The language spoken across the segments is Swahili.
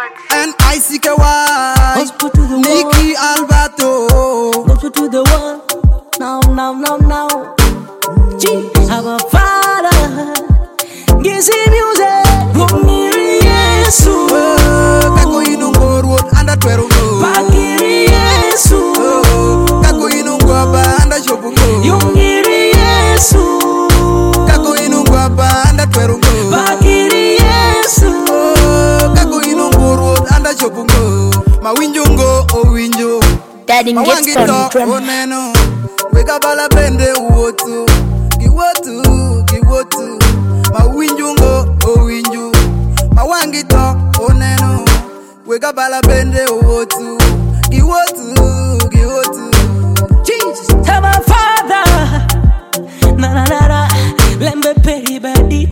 and ICKY, Gospel to the Nicky Alberto. Gospel to the world. Now. G, our Father. Gives him music. Gumiri Yesu. Kako inungo road anda twerungo. Bakiri Yesu. Kako inungo aba anda shobungo. Yungiri Yesu. Kako inungo aba anda twerungo. Bakiri Yesu. Kako inungo road anda shobungo. Mawinjungo o winjo. Daddy gets from drum. Oneno. Wega bala bende uotu. Giwotu. Mawinjungo o winju. Mawangito oneno. Wega bala bende uotu. Giwotu. Jesus, tell my Father. Na. Lembe peri badi.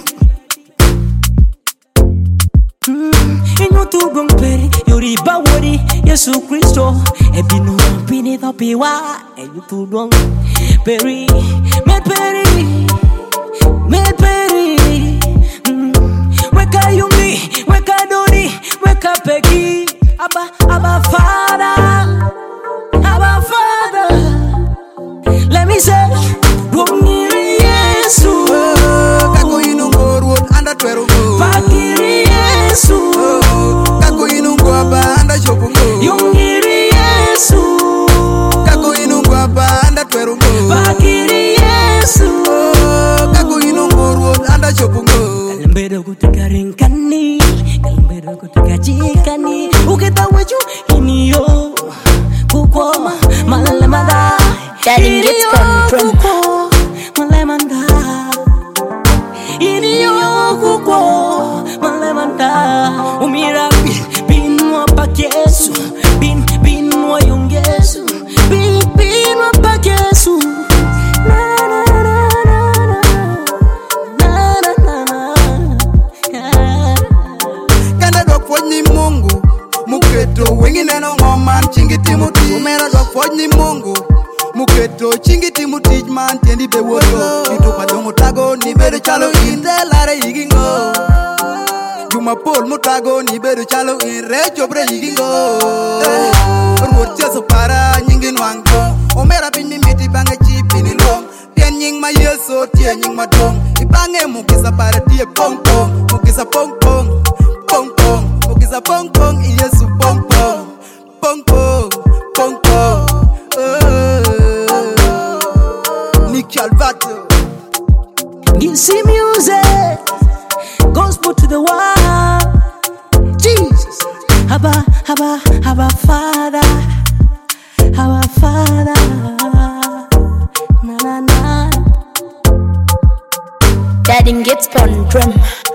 Inyo tu gong peri. Yuri bawori. Yesu Kristo. Ebinu pini topiwa. Enyo tu dong peri. Med peri. Weka yumi. Weka doni. Weka pegi. Abba Father. Let me say, Gumiri Yesu. Kako inungo road anda twerungo. Bakiri Yesu. Kako inungo aba anda shobungo. Yungiri Yesu. Kako inungo aba anda twerungo. Bakiri Yesu. Kako inungo road anda shobungo. Kalembero kutika rinkani. Kalembero kutika jikani. Ukita weju iniyo. Kukoma malemanda. Daddy gets from drum. Malemanda. Iniyo kuko malemanda. Umira binwa pakesu. Binwa yungesu. Binwa pakesu. Na. Kanda dok fojni Mungu. Muketo wengi neno ngoman chingiti muti. Umera dok fojni Mungu. Muketo chingiti muti man tiendi be woto. Itu padongo tago ni bedo chalo inte lare yigingo. Jumapol mutago ni bedo chalo in rechobre yigingo. Ruot cheso para nyingin wango. Omera bini miti bange chipi ni long. Tien nying ma yeso tie nying ma dong. Ibange mukisa para tie pong pong. Mukisa pong pong. Mukisa pong pong. Yesu pong pong. Pong pong. Nicky Alberto. Gives him music. Gospel to the world. Jesus. Abba Father. Our Father. Na. Daddy gets from drum.